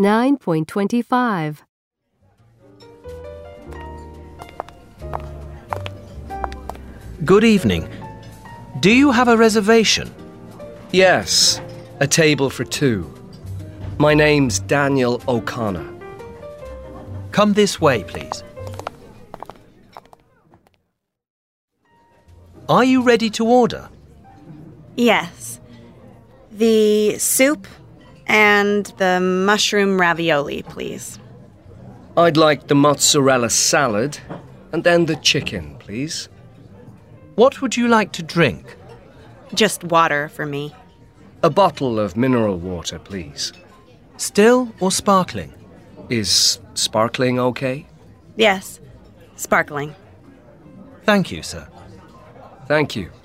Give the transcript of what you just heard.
9.25. Good evening. Do you have a reservation? Yes, a table for two. My name's Daniel O'Connor. Come this way, please. Are you ready to order? Yes. The soup and the mushroom ravioli, please. I'd like the mozzarella salad and then the chicken, please. What would you like to drink? Just water for me. A bottle of mineral water, please. Still or sparkling? Is sparkling okay? Yes, sparkling. Thank you, sir. Thank you.